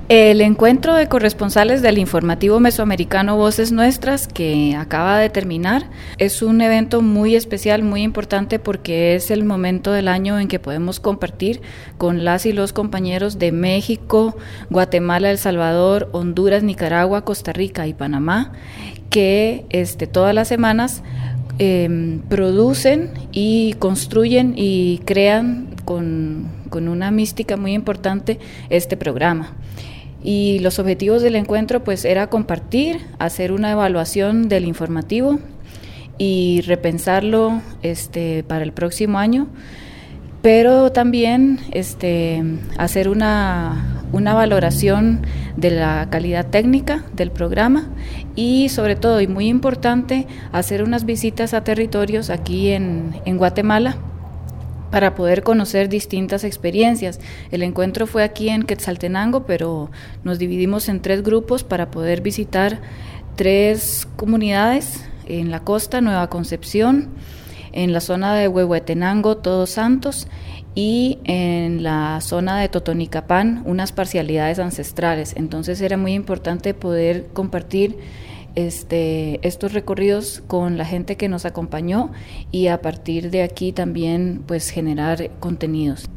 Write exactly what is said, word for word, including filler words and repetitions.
El encuentro de corresponsales del informativo mesoamericano Voces Nuestras, que acaba de terminar, es un evento muy especial, muy importante, porque es el momento del año en que podemos compartir con las y los compañeros de México, Guatemala, El Salvador, Honduras, Nicaragua, Costa Rica y Panamá, que este, todas las semanas eh, producen y construyen y crean con, con una mística muy importante este programa. Y los objetivos del encuentro pues era compartir, hacer una evaluación del informativo y repensarlo este, para el próximo año, pero también este, hacer una, una valoración de la calidad técnica del programa y sobre todo, y muy importante, hacer unas visitas a territorios aquí en, en Guatemala, para poder conocer distintas experiencias. El encuentro fue aquí en Quetzaltenango, pero nos dividimos en tres grupos para poder visitar tres comunidades en la costa: Nueva Concepción, en la zona de Huehuetenango, Todos Santos, y en la zona de Totonicapán, unas parcialidades ancestrales. Entonces era muy importante poder compartir Este, estos recorridos con la gente que nos acompañó y a partir de aquí también pues generar contenidos.